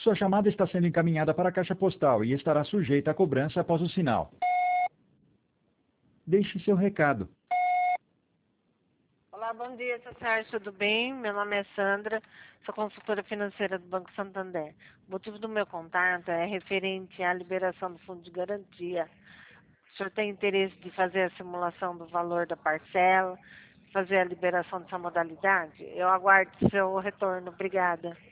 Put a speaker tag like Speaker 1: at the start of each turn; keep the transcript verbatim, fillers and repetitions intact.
Speaker 1: Sua chamada está sendo encaminhada para a caixa postal e estará sujeita a cobrança após o sinal. Deixe seu recado.
Speaker 2: Olá, bom dia, seu Sérgio, tudo bem? Meu nome é Sandra, sou consultora financeira do Banco Santander. O motivo do meu contato é referente à liberação do fundo de garantia. O senhor tem interesse de fazer a simulação do valor da parcela, fazer a liberação dessa modalidade? Eu aguardo seu retorno. Obrigada.